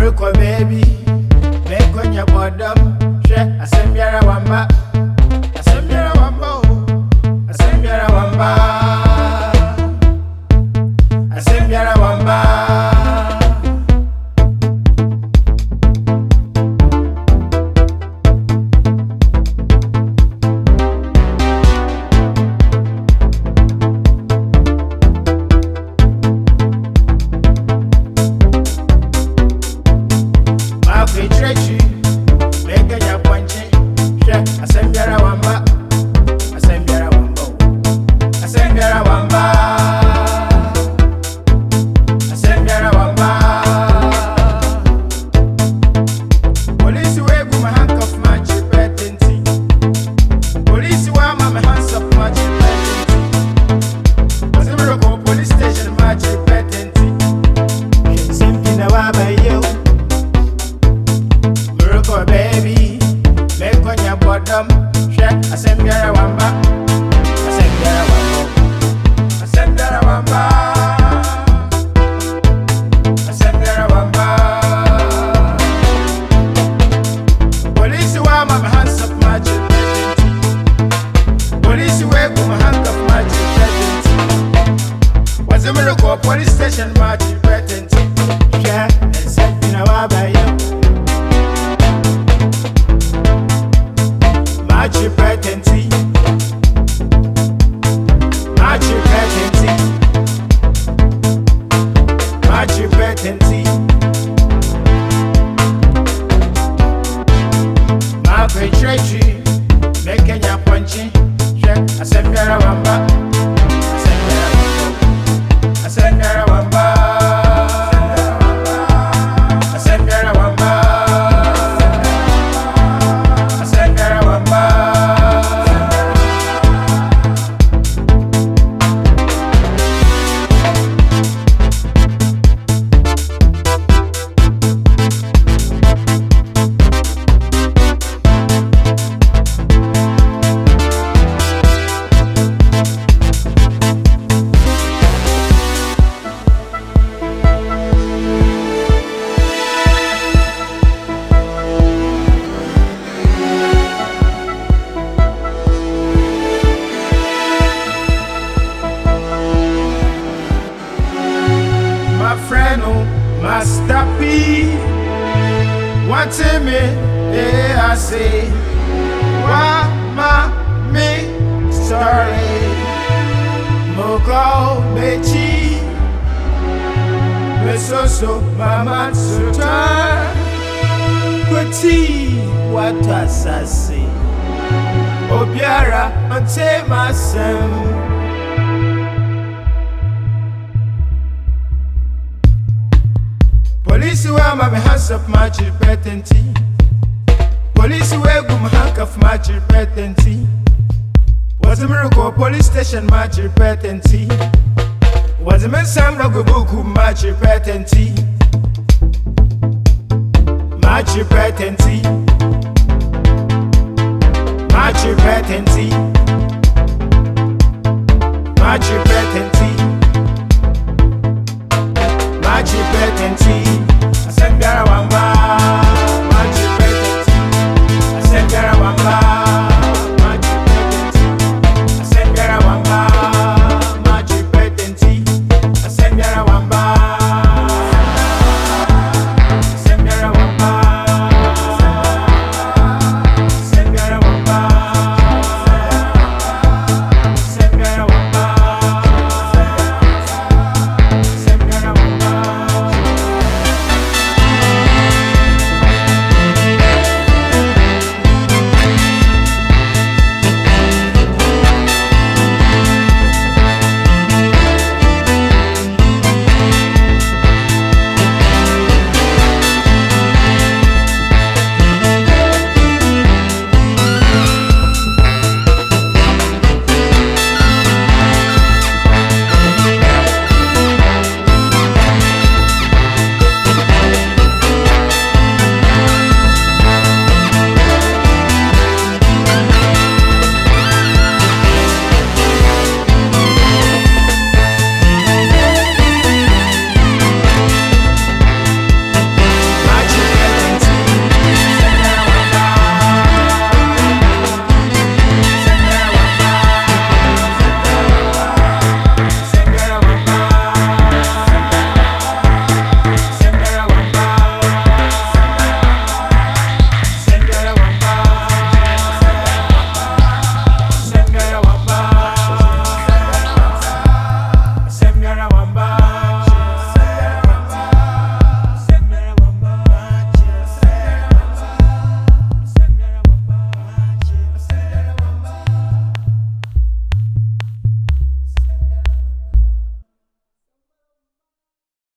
Miracle baby, make on your bottom. Share a semiara wamba, a semiara wamba, a semiara wamba, a semiara wamba. Police station, march patent. Yeah, and set in our bay. March patent. March patent. March patent. Mark treasury, making your punchy. Yeah, I said, Wamba. Master P, wanting me, I say, why me story, Moko Bechi, Mesoso, Mama Sultan, Kuti, what does I say? Obiara, Ante Masem. Police were my hands of match repentancy. Police were good handcuff match repentancy. Was a miracle police station match repentancy. Was a man some logo book match repentancy. Match repentancy. Match repentancy. Match repentancy. Match repentancy. I said, Wamba.